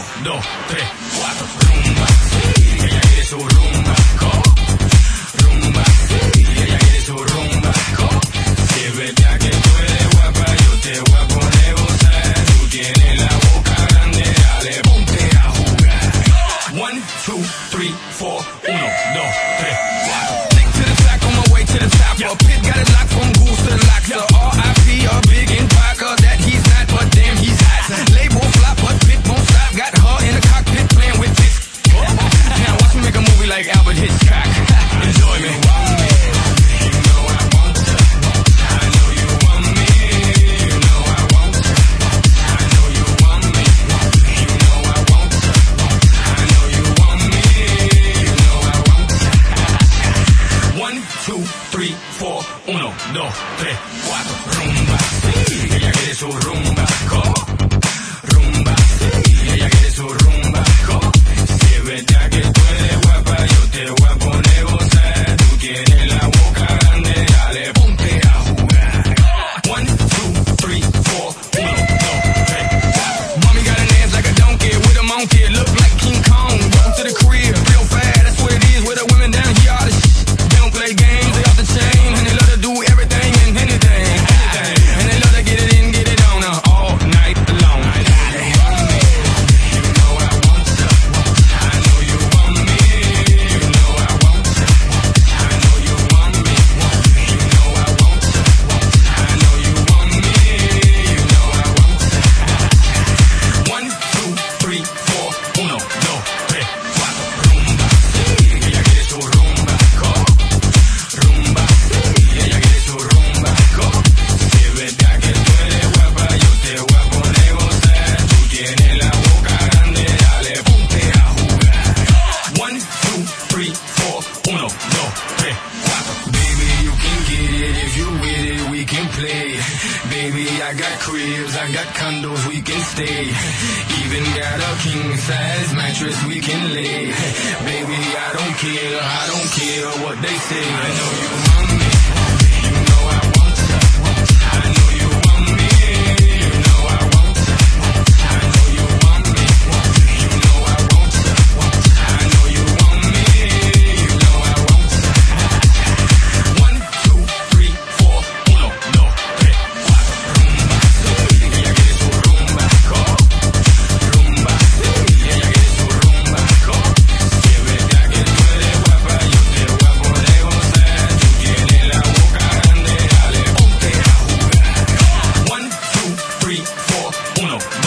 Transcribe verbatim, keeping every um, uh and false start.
dos, tres, cuatro. Rumba, sí, ella quiere su rumba. Rumba, sí, ella quiere su rumba. Si es verdad que tú eres guapa, yo te voy a poner a gozar. Tú tienes la boca grande, dale, ponte a jugar. One, two, three, four. Uno, dos, tres, cuatro. Stick to the track on my way to the top. Yo, Pit got it locked from goose to the lock. So R I P, a big in Parker, that he's not, but damn he's hot. Label flop, but Pit won't stop. Got her in the cockpit playing with this. Now watch me make a movie like Albert Hitchcock. Enjoy me. Uno, dos, tres, cuatro. Rumba, sí, ella quiere su rumba. Rumba, sí, ella quiere su rumba. Si es verdad que tú eres guapa, yo te voy a poner a gozar. Tú tienes la boca grande, dale, ponte a jugar. One, two, three, four. Uno, dos, tres, cuatro. Mommy got an ass like a donkey with a monkey. Look like King Kong. Welcome to the crib, real fast. That's what it is with the women down here. All the shit. They don't play games, they off the chain, and they love to do everything and anything, anything. And they love to get it in, get it on uh, all night long. You know I want you. I know you want me. You know I want you. I know you want me. You know I want you. I know you want me. You know I want you. One, two, three, four. Uno, dos, tres, cuatro. Rumba, sí, ella quiere su rumba. Rumba, sí, ella quiere su rumba. Si es verdad que tú eres guapa, yo te voy a poner a gozar. Tú tienes la boca grande, dale, ponte a jugar. One, two, three, four. Uno, dos, tres, cuatro. Baby, you can get it if you with it, we can play. Baby, I got cribs, I got condos, we can stay. Even got a king size mattress we can lay. Baby, I don't care, I don't care what they say. I know you want me, you know I want you. I know you want me, you know I want you. I know you want me, you know I want you. I know you want me, you know I want you. One, two, three, four. Uno, dos, tres, cuatro. Rumba, sí, ella quiere su rumba. Rumba, sí, ella quiere su rumba. Si es verdad que tú eres guapa, yo te voy a poner a gozar. Tú tienes la boca grande, dale, ponte a jugar. One, two, three, four. Uno,